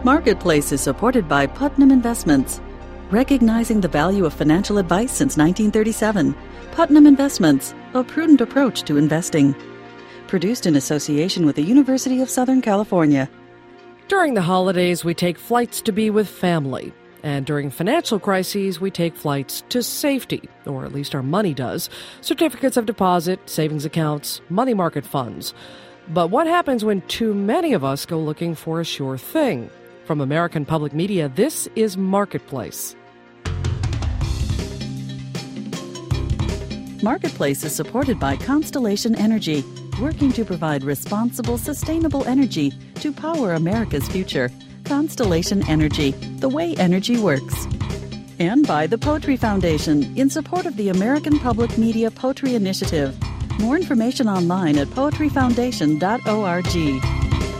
Marketplace is supported by Putnam Investments. Recognizing the value of financial advice since 1937, Putnam Investments, a prudent approach to investing. Produced in association with the University of Southern California. During the holidays, we take flights to be with family. And during financial crises, we take flights to safety, or at least our money does. Certificates of deposit, savings accounts, money market funds. But what happens when too many of us go looking for a sure thing? From American Public Media, this is Marketplace. Marketplace is supported by Constellation Energy, working to provide responsible, sustainable energy to power America's future. Constellation Energy, the way energy works. And by the Poetry Foundation, in support of the American Public Media Poetry Initiative. More information online at poetryfoundation.org.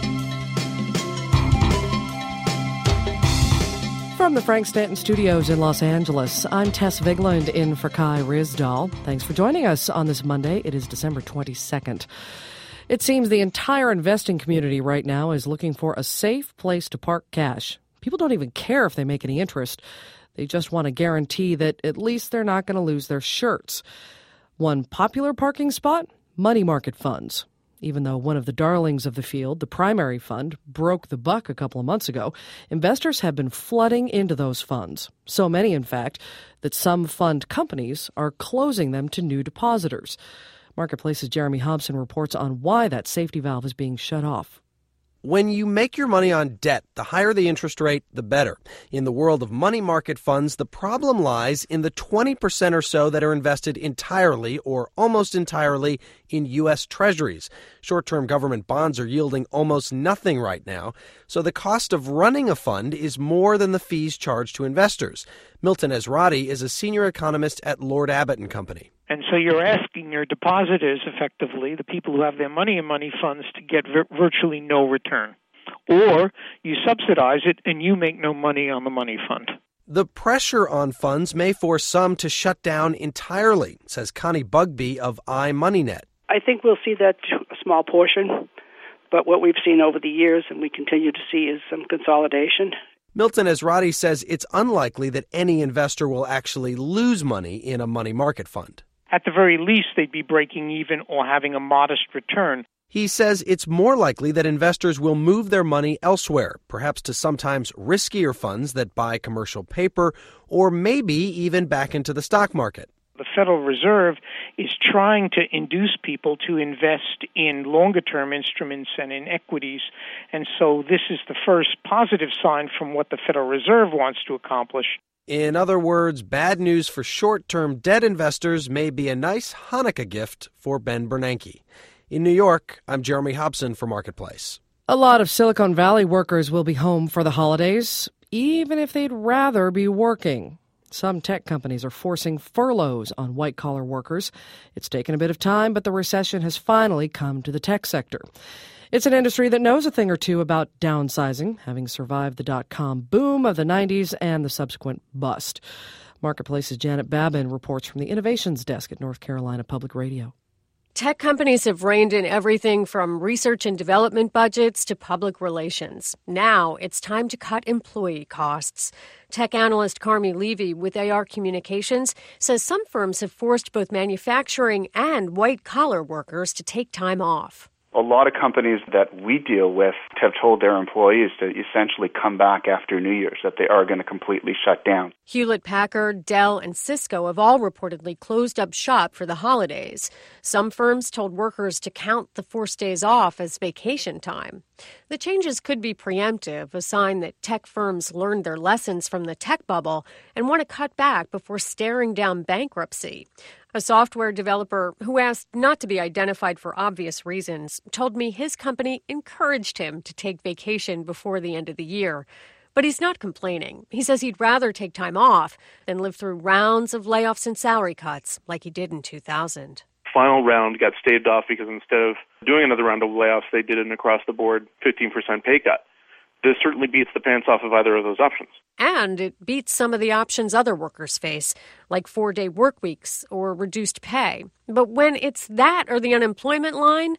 From the Frank Stanton Studios in Los Angeles, I'm Tess Vigland in for Kai Ryssdal. Thanks for joining us on this Monday. It is December 22nd. It seems the entire investing community right now is looking for a safe place to park cash. People don't even care if they make any interest. They just want to guarantee that at least they're not going to lose their shirts. One popular parking spot? Money market funds. Even though one of the darlings of the field, the primary fund, broke the buck a couple of months ago, investors have been flooding into those funds. So many, in fact, that some fund companies are closing them to new depositors. Marketplace's Jeremy Hobson reports on why that safety valve is being shut off. When you make your money on debt, the higher the interest rate, the better. In the world of money market funds, the problem lies in the 20% or so that are invested entirely or almost entirely in U.S. Treasuries. Short-term government bonds are yielding almost nothing right now, so the cost of running a fund is more than the fees charged to investors. Milton Ezrati is a senior economist at Lord Abbett & Company. And so you're asking your depositors, effectively, the people who have their money in money funds, to get virtually no return. Or you subsidize it and you make no money on the money fund. The pressure on funds may force some to shut down entirely, says Connie Bugbee of iMoneyNet. I think we'll see that to a small portion, but what we've seen over the years and we continue to see is some consolidation. Milton Ezrati says it's unlikely that any investor will actually lose money in a money market fund. At the very least, they'd be breaking even or having a modest return. He says it's more likely that investors will move their money elsewhere, perhaps to sometimes riskier funds that buy commercial paper, or maybe even back into the stock market. The Federal Reserve is trying to induce people to invest in longer-term instruments and in equities, and so this is the first positive sign from what the Federal Reserve wants to accomplish. In other words, bad news for short-term debt investors may be a nice Hanukkah gift for Ben Bernanke. In New York, I'm Jeremy Hobson for Marketplace. A lot of Silicon Valley workers will be home for the holidays, even if they'd rather be working. Some tech companies are forcing furloughs on white-collar workers. It's taken a bit of time, but the recession has finally come to the tech sector. It's an industry that knows a thing or two about downsizing, having survived the dot-com boom of the 90s and the subsequent bust. Marketplace's Janet Babin reports from the Innovations Desk at North Carolina Public Radio. Tech companies have reined in everything from research and development budgets to public relations. Now it's time to cut employee costs. Tech analyst Carmi Levy with AR Communications says some firms have forced both manufacturing and white-collar workers to take time off. A lot of companies that we deal with have told their employees to essentially come back after New Year's, that they are going to completely shut down. Hewlett-Packard, Dell, and Cisco have all reportedly closed up shop for the holidays. Some firms told workers to count the forced days off as vacation time. The changes could be preemptive, a sign that tech firms learned their lessons from the tech bubble and want to cut back before staring down bankruptcy. A software developer who asked not to be identified for obvious reasons told me his company encouraged him to take vacation before the end of the year. But he's not complaining. He says he'd rather take time off than live through rounds of layoffs and salary cuts like he did in 2000. Final round got staved off because instead of doing another round of layoffs, they did an across-the-board 15% pay cut. This certainly beats the pants off of either of those options. And it beats some of the options other workers face, like 4-day work weeks or reduced pay. But when it's that or the unemployment line,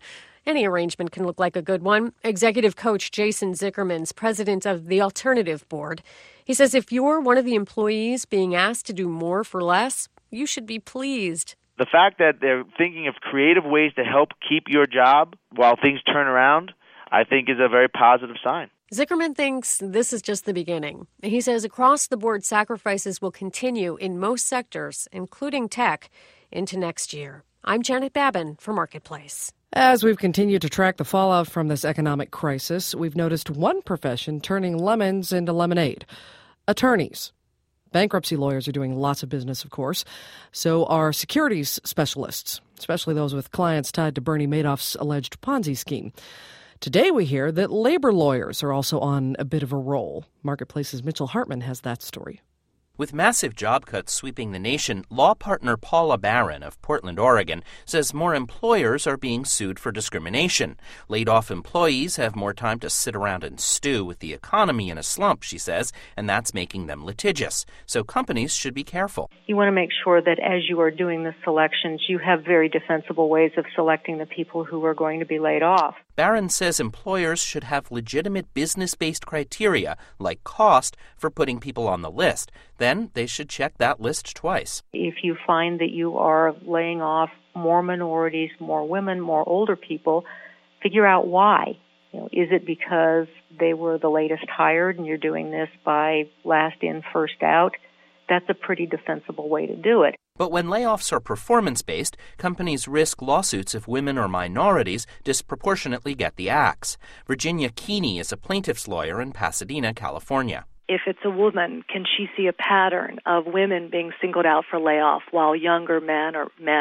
Any arrangement can look like a good one. Executive coach Jason Zickerman's president of the Alternative Board. He says if you're one of the employees being asked to do more for less, you should be pleased. The fact that they're thinking of creative ways to help keep your job while things turn around, I think is a very positive sign. Zickerman thinks this is just the beginning. He says across-the-board sacrifices will continue in most sectors, including tech, into next year. I'm Janet Babin for Marketplace. As we've continued to track the fallout from this economic crisis, we've noticed one profession turning lemons into lemonade. Attorneys. Bankruptcy lawyers are doing lots of business, of course. So are securities specialists, especially those with clients tied to Bernie Madoff's alleged Ponzi scheme. Today we hear that labor lawyers are also on a bit of a roll. Marketplace's Mitchell Hartman has that story. With massive job cuts sweeping the nation, law partner Paula Barron of Portland, Oregon, says more employers are being sued for discrimination. Laid-off employees have more time to sit around and stew with the economy in a slump, she says, and that's making them litigious. So companies should be careful. You want to make sure that as you are doing the selections, you have very defensible ways of selecting the people who are going to be laid off. Barron says employers should have legitimate business-based criteria, like cost, for putting people on the list. Then they should check that list twice. If you find that you are laying off more minorities, more women, more older people, figure out why. Is it because they were the latest hired and you're doing this by last in, first out? That's a pretty defensible way to do it. But when layoffs are performance-based, companies risk lawsuits if women or minorities disproportionately get the axe. Virginia Keeney is a plaintiff's lawyer in Pasadena, California. If it's a woman, can she see a pattern of women being singled out for layoff while younger men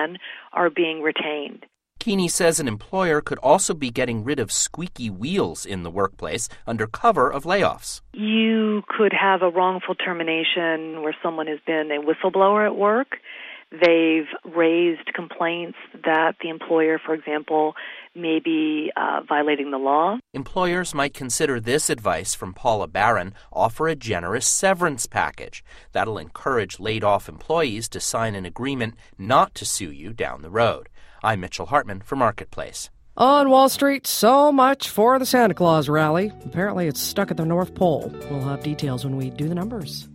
are being retained? Keeney says an employer could also be getting rid of squeaky wheels in the workplace under cover of layoffs. You could have a wrongful termination where someone has been a whistleblower at work. They've raised complaints that the employer, for example, may be violating the law. Employers might consider this advice from Paula Barron, offer a generous severance package. That'll encourage laid-off employees to sign an agreement not to sue you down the road. I'm Mitchell Hartman for Marketplace. On Wall Street, so much for the Santa Claus rally. Apparently it's stuck at the North Pole. We'll have details when we do the numbers.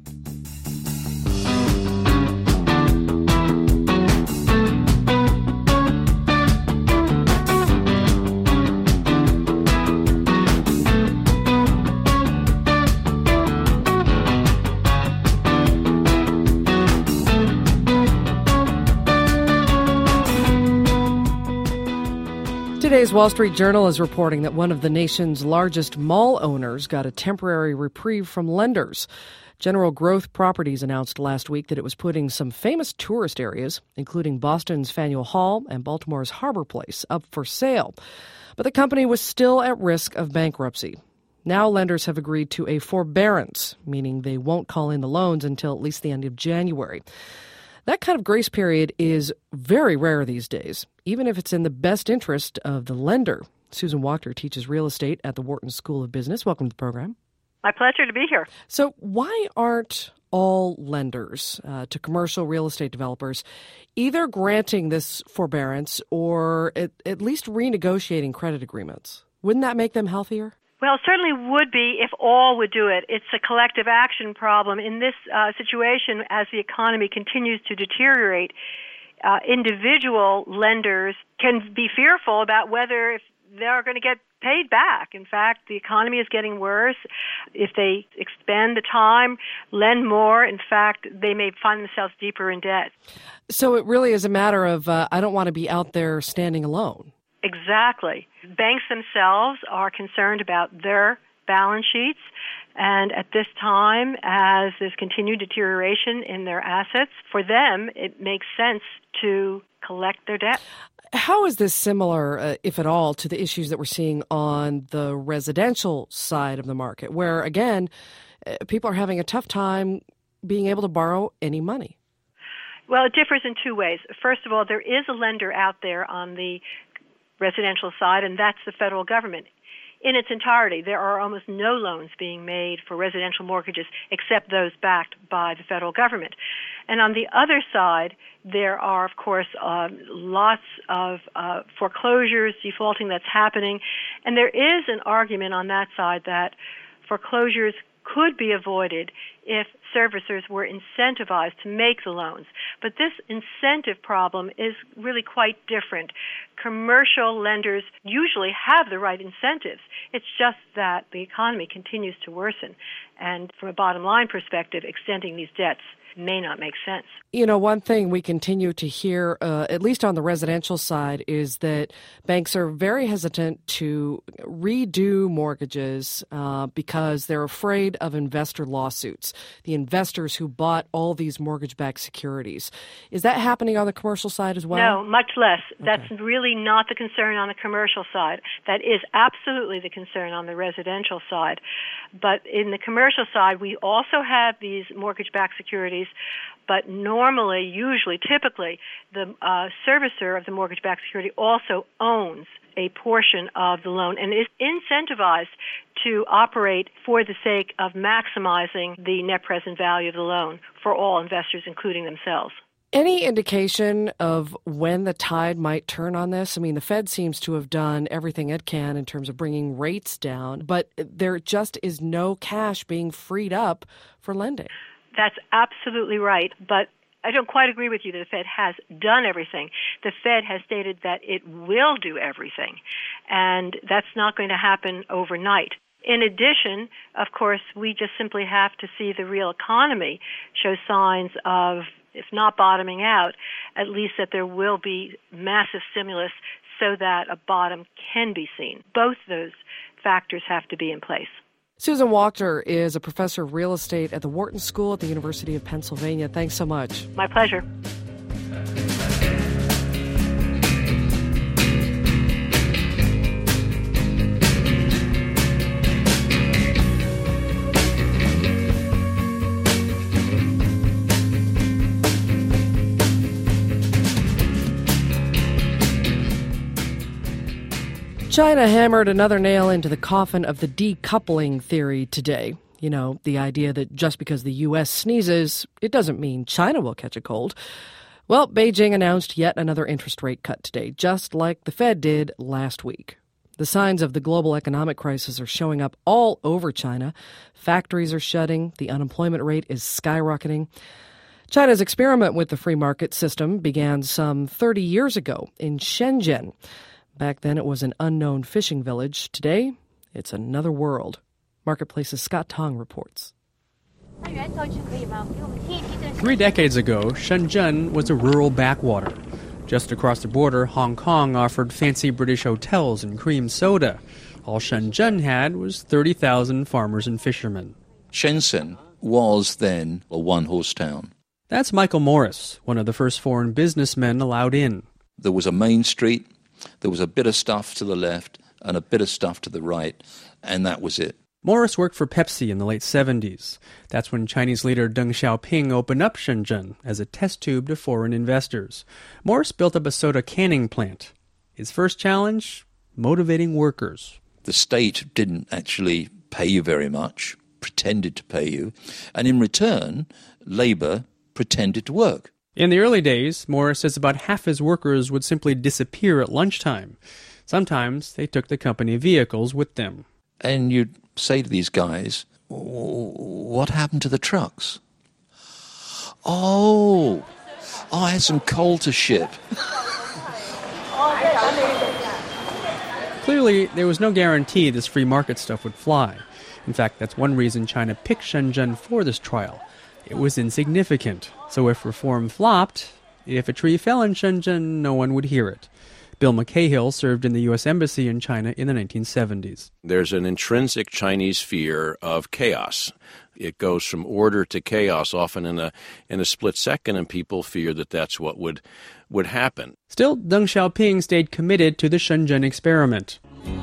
Today's Wall Street Journal is reporting that one of the nation's largest mall owners got a temporary reprieve from lenders. General Growth Properties announced last week that it was putting some famous tourist areas, including Boston's Faneuil Hall and Baltimore's Harbor Place, up for sale. But the company was still at risk of bankruptcy. Now lenders have agreed to a forbearance, meaning they won't call in the loans until at least the end of January. That kind of grace period is very rare these days, even if it's in the best interest of the lender. Susan Wachter teaches real estate at the Wharton School of Business. Welcome to the program. My pleasure to be here. So why aren't all lenders to commercial real estate developers either granting this forbearance or at least renegotiating credit agreements? Wouldn't that make them healthier? Well, it certainly would be if all would do it. It's a collective action problem. In this situation, as the economy continues to deteriorate, individual lenders can be fearful about whether if they're going to get paid back. In fact, the economy is getting worse. If they expend the time, lend more, in fact, they may find themselves deeper in debt. So it really is a matter of I don't want to be out there standing alone. Exactly. Banks themselves are concerned about their balance sheets, and at this time, as there's continued deterioration in their assets, for them, it makes sense to collect their debt. How is this similar, if at all, to the issues that we're seeing on the residential side of the market, where, again, people are having a tough time being able to borrow any money? Well, it differs in two ways. First of all, there is a lender out there on the residential side, and that's the federal government. in its entirety. There are almost no loans being made for residential mortgages except those backed by the federal government. And on the other side, there are, of course, lots of foreclosures, defaulting that's happening. And there is an argument on that side that foreclosures could be avoided if servicers were incentivized to make the loans. But this incentive problem is really quite different. Commercial lenders usually have the right incentives. It's just that the economy continues to worsen. And from a bottom line perspective, extending these debts may not make sense. You know, one thing we continue to hear, at least on the residential side, is that banks are very hesitant to redo mortgages because they're afraid of investor lawsuits, the investors who bought all these mortgage-backed securities. Is that happening on the commercial side as well? No, much less. Okay. That's really not the concern on the commercial side. That is absolutely the concern on the residential side. But in the commercial side, we also have these mortgage-backed securities, but normally, usually, typically, the servicer of the mortgage-backed security also owns a portion of the loan and is incentivized to operate for the sake of maximizing the net present value of the loan for all investors, including themselves. Any indication of when the tide might turn on this? I mean, the Fed seems to have done everything it can in terms of bringing rates down, but there just is no cash being freed up for lending. That's absolutely right, but I don't quite agree with you that the Fed has done everything. The Fed has stated that it will do everything, and that's not going to happen overnight. In addition, of course, we just simply have to see the real economy show signs of, if not bottoming out, at least that there will be massive stimulus so that a bottom can be seen. Both those factors have to be in place. Susan Wachter is a professor of real estate at the Wharton School at the University of Pennsylvania. Thanks so much. My pleasure. China hammered another nail into the coffin of the decoupling theory today. You know, the idea that just because the U.S. sneezes, it doesn't mean China will catch a cold. Well, Beijing announced yet another interest rate cut today, just like the Fed did last week. The signs of the global economic crisis are showing up all over China. Factories are shutting. The unemployment rate is skyrocketing. China's experiment with the free market system began some 30 years ago in Shenzhen. Back then, it was an unknown fishing village. Today, it's another world. Marketplace's Scott Tong reports. 3 decades ago, Shenzhen was a rural backwater. Just across the border, Hong Kong offered fancy British hotels and cream soda. All Shenzhen had was 30,000 farmers and fishermen. Shenzhen was then a one-horse town. That's Michael Morris, one of the first foreign businessmen allowed in. There was a main street. There was a bit of stuff to the left and a bit of stuff to the right, and that was it. Morris worked for Pepsi in the late 70s. That's when Chinese leader Deng Xiaoping opened up Shenzhen as a test tube to foreign investors. Morris built up a soda canning plant. His first challenge? Motivating workers. The state didn't actually pay you very much, pretended to pay you, and in return, labor pretended to work. In the early days, Morris says about half his workers would simply disappear at lunchtime. Sometimes they took the company vehicles with them. And you'd say to these guys, what happened to the trucks? Oh, I had some coal to ship. Clearly, there was no guarantee this free market stuff would fly. In fact, that's one reason China picked Shenzhen for this trial. It was insignificant, so if reform flopped, if a tree fell in Shenzhen, no one would hear it. Bill McCahill served in the U.S. Embassy in China in the 1970s. There's an intrinsic Chinese fear of chaos. It goes from order to chaos, often in a split second, and people fear that that's what would happen. Still, Deng Xiaoping stayed committed to the Shenzhen experiment.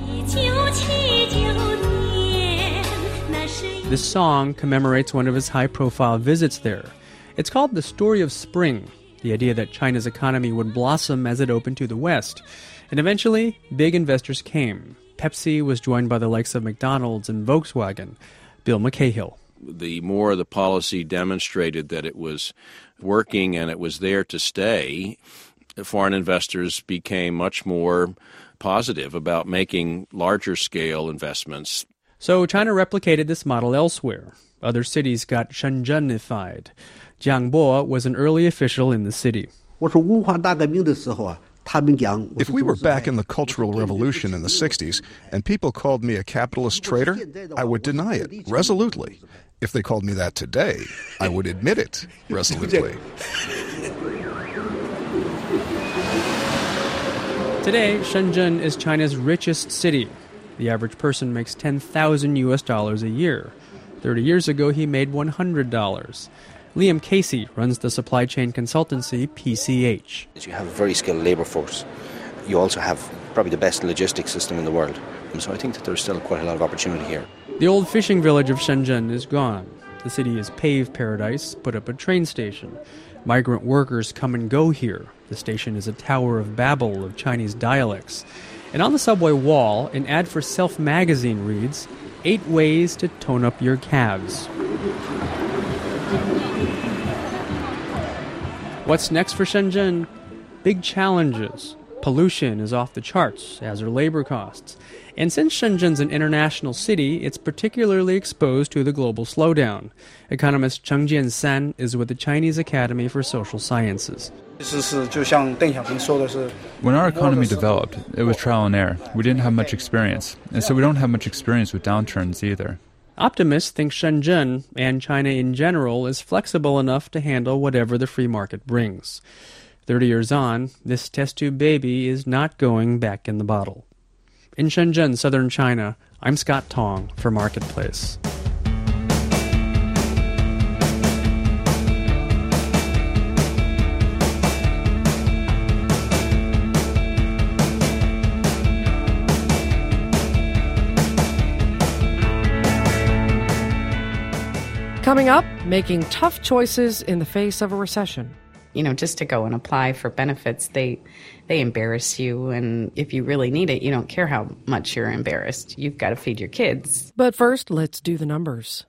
This song commemorates one of his high-profile visits there. It's called The Story of Spring, the idea that China's economy would blossom as it opened to the West. And eventually, big investors came. Pepsi was joined by the likes of McDonald's and Volkswagen. Bill McCahill. The more the policy demonstrated that it was working and it was there to stay, foreign investors became much more positive about making larger scale investments. So China replicated this model elsewhere. Other cities got Shenzhenified. Jiang Bo was an early official in the city. If we were back in the Cultural Revolution in the 60s and people called me a capitalist traitor, I would deny it resolutely. If they called me that today, I would admit it resolutely. Today, Shenzhen is China's richest city. The average person makes $10,000 a year. 30 years ago, he made $100. Liam Casey runs the supply chain consultancy PCH. You have a very skilled labor force. You also have probably the best logistics system in the world. And so I think that there's still quite a lot of opportunity here. The old fishing village of Shenzhen is gone. The city is paved paradise, put up a train station. Migrant workers come and go here. The station is a Tower of Babel of Chinese dialects. And on the subway wall, an ad for Self magazine reads, 8 ways to tone up your calves. What's next for Shenzhen? Big challenges. Pollution is off the charts, as are labor costs. And since Shenzhen's an international city, it's particularly exposed to the global slowdown. Economist Cheng Jiansan is with the Chinese Academy for Social Sciences. When our economy developed, it was trial and error. We didn't have much experience, and so we don't have much experience with downturns either. Optimists think Shenzhen, and China in general, is flexible enough to handle whatever the free market brings. 30 years on, this test tube baby is not going back in the bottle. In Shenzhen, southern China, I'm Scott Tong for Marketplace. Coming up, making tough choices in the face of a recession. Just to go and apply for benefits, they embarrass you. And if you really need it, you don't care how much you're embarrassed. You've got to feed your kids. But first, let's do the numbers.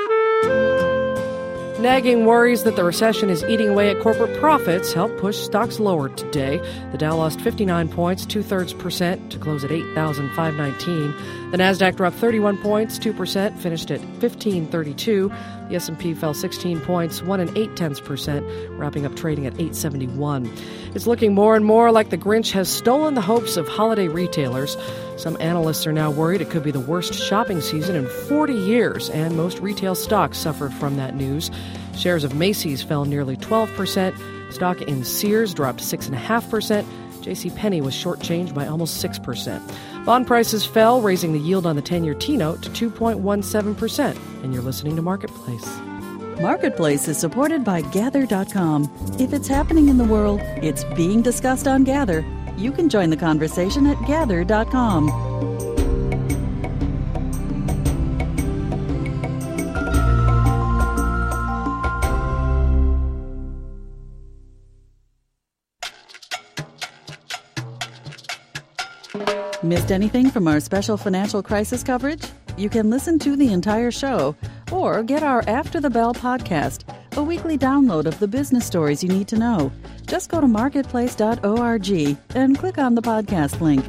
Nagging worries that the recession is eating away at corporate profits help push stocks lower today. The Dow lost 59 points, 0.2% to close at 8,519. The Nasdaq dropped 31 points, 2%, finished at 1532. The S&P fell 16 points, 1.8%, wrapping up trading at 871. It's looking more and more like the Grinch has stolen the hopes of holiday retailers. Some analysts are now worried it could be the worst shopping season in 40 years, and most retail stocks suffered from that news. Shares of Macy's fell nearly 12%. Stock in Sears dropped 6.5%. JCPenney was shortchanged by almost 6%. Bond prices fell, raising the yield on the 10-year T-note to 2.17%. And you're listening to Marketplace. Marketplace is supported by Gather.com. If it's happening in the world, it's being discussed on Gather. You can join the conversation at Gather.com. Missed anything from our special financial crisis coverage? You can listen to the entire show or get our After the Bell podcast, a weekly download of the business stories you need to know. Just go to marketplace.org and click on the podcast link.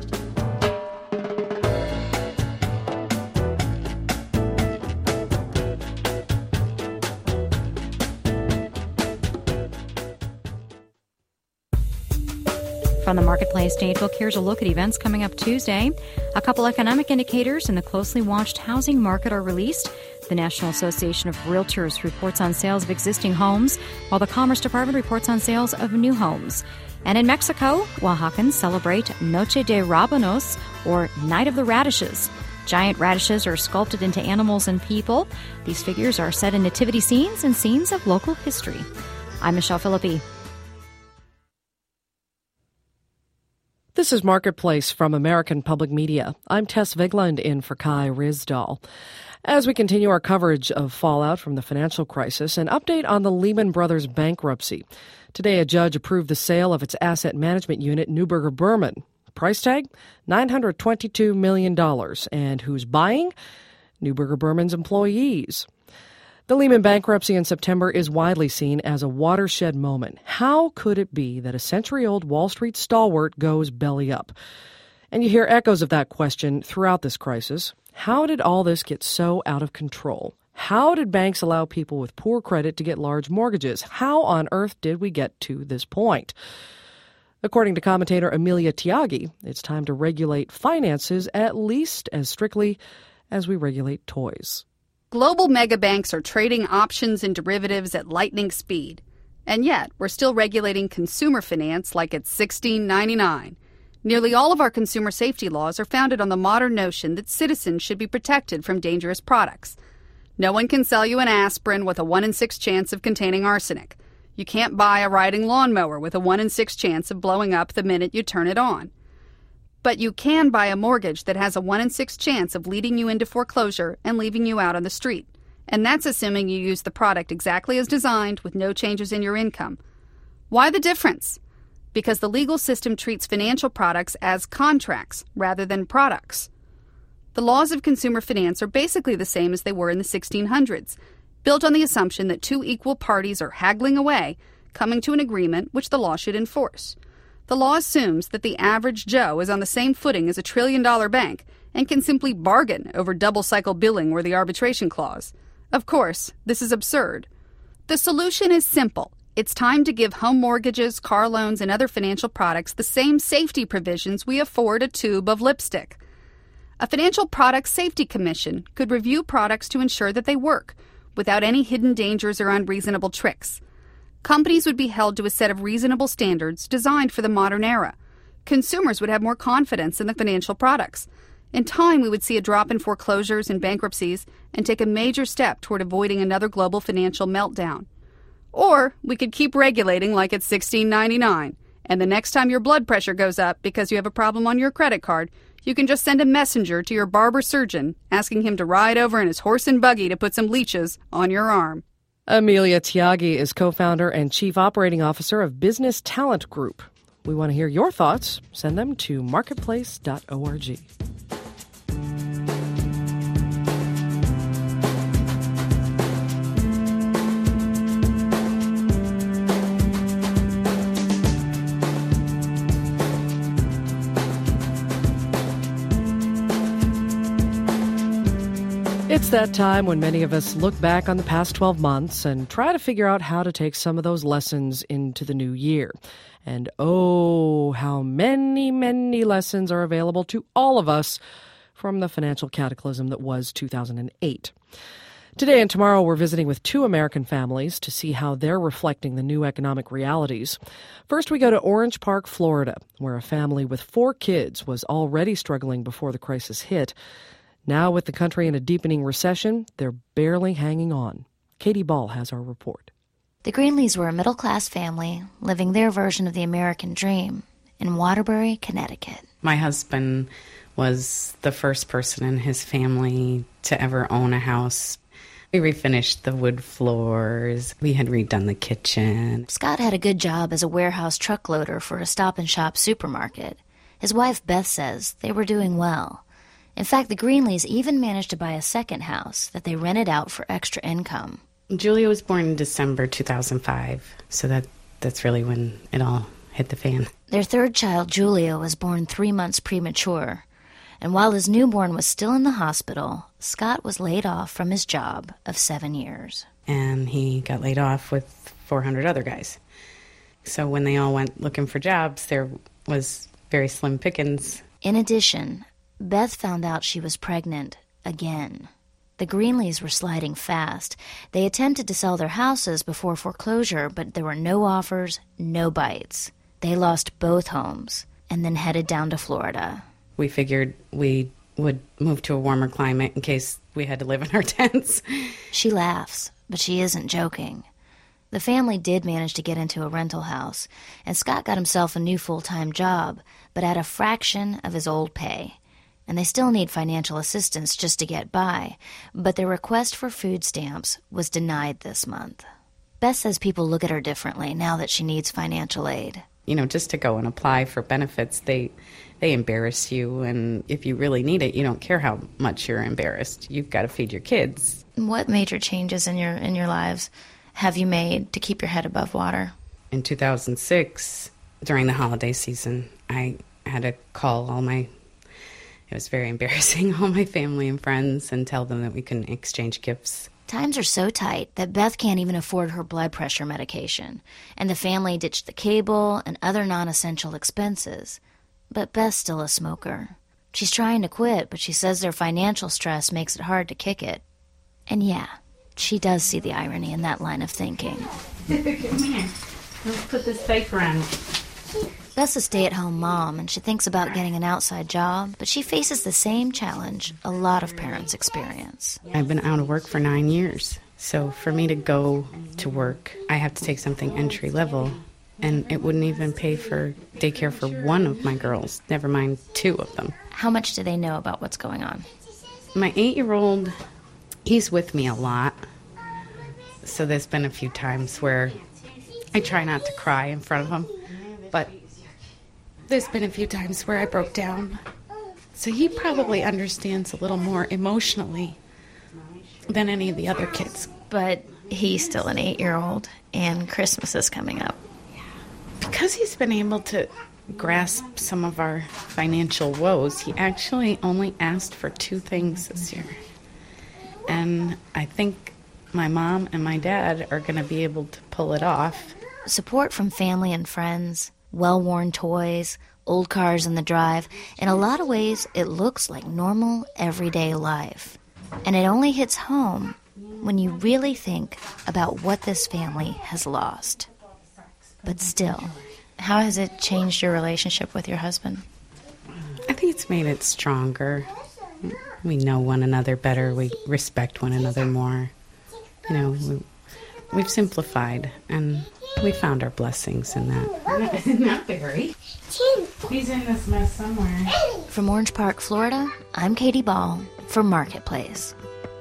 From the Marketplace Datebook, here's a look at events coming up Tuesday. A couple economic indicators in the closely watched housing market are released. The National Association of Realtors reports on sales of existing homes, while the Commerce Department reports on sales of new homes. And in Mexico, Oaxacans celebrate Noche de Rábanos, or Night of the Radishes. Giant radishes are sculpted into animals and people. These figures are set in nativity scenes and scenes of local history. I'm Michelle Philippi. This is Marketplace from American Public Media. I'm Tess Vigland in for Kai Rizdal. As we continue our coverage of fallout from the financial crisis, an update on the Lehman Brothers bankruptcy. Today, a judge approved the sale of its asset management unit, Neuberger Berman. Price tag, $922 million. And who's buying? Neuberger Berman's employees. The Lehman bankruptcy in September is widely seen as a watershed moment. How could it be that a century-old Wall Street stalwart goes belly up? And you hear echoes of that question throughout this crisis. How did all this get so out of control? How did banks allow people with poor credit to get large mortgages? How on earth did we get to this point? According to commentator Amelia Tyagi, it's time to regulate finances at least as strictly as we regulate toys. Global megabanks are trading options and derivatives at lightning speed. And yet, we're still regulating consumer finance like it's $16.99. Nearly all of our consumer safety laws are founded on the modern notion that citizens should be protected from dangerous products. No one can sell you an aspirin with a 1 in 6 chance of containing arsenic. You can't buy a riding lawnmower with a 1 in 6 chance of blowing up the minute you turn it on. But you can buy a mortgage that has a 1 in 6 chance of leading you into foreclosure and leaving you out on the street. And that's assuming you use the product exactly as designed with no changes in your income. Why the difference? Because the legal system treats financial products as contracts rather than products. The laws of consumer finance are basically the same as they were in the 1600s, built on the assumption that two equal parties are haggling away, coming to an agreement which the law should enforce. The law assumes that the average Joe is on the same footing as a trillion-dollar bank and can simply bargain over double-cycle billing or the arbitration clause. Of course, this is absurd. The solution is simple. It's time to give home mortgages, car loans, and other financial products the same safety provisions we afford a tube of lipstick. A Financial Products Safety Commission could review products to ensure that they work, without any hidden dangers or unreasonable tricks. Companies would be held to a set of reasonable standards designed for the modern era. Consumers would have more confidence in the financial products. In time, we would see a drop in foreclosures and bankruptcies and take a major step toward avoiding another global financial meltdown. Or we could keep regulating like it's $16.99, and the next time your blood pressure goes up because you have a problem on your credit card, you can just send a messenger to your barber surgeon asking him to ride over in his horse and buggy to put some leeches on your arm. Amelia Tyagi is co-founder and chief operating officer of Business Talent Group. We want to hear your thoughts. Send them to marketplace.org. It's that time when many of us look back on the past 12 months and try to figure out how to take some of those lessons into the new year. And oh, how many, many lessons are available to all of us from the financial cataclysm that was 2008. Today and tomorrow, we're visiting with two American families to see how they're reflecting the new economic realities. First, we go to Orange Park, Florida, where a family with 4 kids was already struggling before the crisis hit. Now, with the country in a deepening recession, they're barely hanging on. Katie Ball has our report. The Greenlees were a middle-class family living their version of the American dream in Waterbury, Connecticut. My husband was the first person in his family to ever own a house. We refinished the wood floors. We had redone the kitchen. Scott had a good job as a warehouse truck loader for a stop-and-shop supermarket. His wife, Beth, says they were doing well. In fact, the Greenlees even managed to buy a second house that they rented out for extra income. Julia was born in December 2005, so that's really when it all hit the fan. Their third child, Julia, was born 3 months premature. And while his newborn was still in the hospital, Scott was laid off from his job of 7 years. And he got laid off with 400 other guys. So when they all went looking for jobs, there was very slim pickings. In addition, Beth found out she was pregnant again. The Greenlees were sliding fast. They attempted to sell their houses before foreclosure, but there were no offers, no bites. They lost both homes and then headed down to Florida. We figured we would move to a warmer climate in case we had to live in our tents. She laughs, but she isn't joking. The family did manage to get into a rental house, and Scott got himself a new full-time job, but at a fraction of his old pay. And they still need financial assistance just to get by, but their request for food stamps was denied this month. Beth says people look at her differently now that she needs financial aid. just to go and apply for benefits, they embarrass you. And if you really need it, you don't care how much you're embarrassed. You've got to feed your kids. What major changes in your lives have you made to keep your head above water? In 2006, during the holiday season, I had to call it was very embarrassing, all my family and friends, and tell them that we couldn't exchange gifts. Times are so tight that Beth can't even afford her blood pressure medication, and the family ditched the cable and other non-essential expenses. But Beth's still a smoker. She's trying to quit, but she says their financial stress makes it hard to kick it. And yeah, she does see the irony in that line of thinking. Come here. Let's put this paper on. Beth's a stay-at-home mom, and she thinks about getting an outside job, but she faces the same challenge a lot of parents experience. I've been out of work for 9 years, so for me to go to work, I have to take something entry-level, and it wouldn't even pay for daycare for one of my girls, never mind 2 of them. How much do they know about what's going on? My 8-year-old, he's with me a lot, so there's been a few times where I try not to cry in front of him, but there's been a few times where I broke down. So he probably understands a little more emotionally than any of the other kids. But he's still an 8-year-old, and Christmas is coming up. Because he's been able to grasp some of our financial woes, he actually only asked for 2 things this year. And I think my mom and my dad are going to be able to pull it off. Support from family and friends, well-worn toys, old cars in the drive. In a lot of ways, it looks like normal, everyday life. And it only hits home when you really think about what this family has lost. But still, how has it changed your relationship with your husband? I think it's made it stronger. We know one another better. We respect one another more. We've simplified, and we found our blessings in that. Not very. He's in this mess somewhere. From Orange Park, Florida, I'm Katie Ball for Marketplace.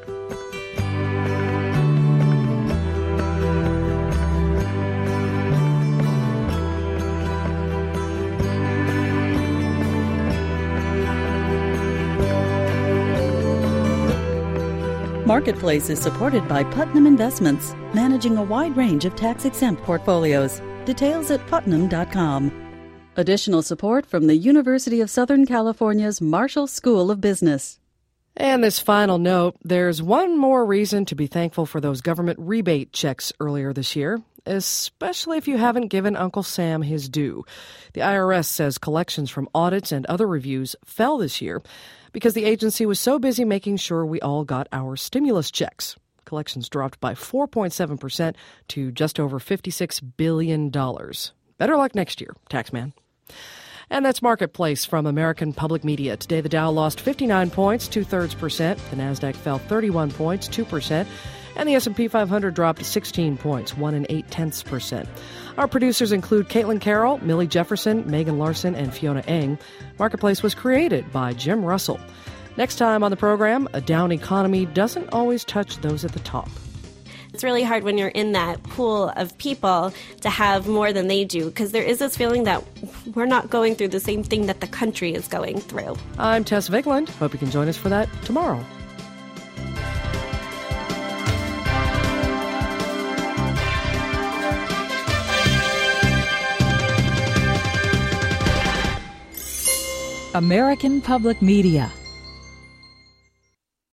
Marketplace is supported by Putnam Investments, managing a wide range of tax-exempt portfolios. Details at putnam.com. Additional support from the University of Southern California's Marshall School of Business. And this final note, there's one more reason to be thankful for those government rebate checks earlier this year, especially if you haven't given Uncle Sam his due. The IRS says collections from audits and other reviews fell this year because the agency was so busy making sure we all got our stimulus checks. Collections dropped by 4.7% to just over $56 billion. Better luck next year, taxman. And that's Marketplace from American Public Media. Today, the Dow lost 59 points, 0.2%. The Nasdaq fell 31 points, 2%. And the S&P 500 dropped 16 points, 1.8%. Our producers include Caitlin Carroll, Millie Jefferson, Megan Larson, and Fiona Eng. Marketplace was created by Jim Russell. Next time on the program, a down economy doesn't always touch those at the top. It's really hard when you're in that pool of people to have more than they do, because there is this feeling that we're not going through the same thing that the country is going through. I'm Tess Vigland. Hope you can join us for that tomorrow. American Public Media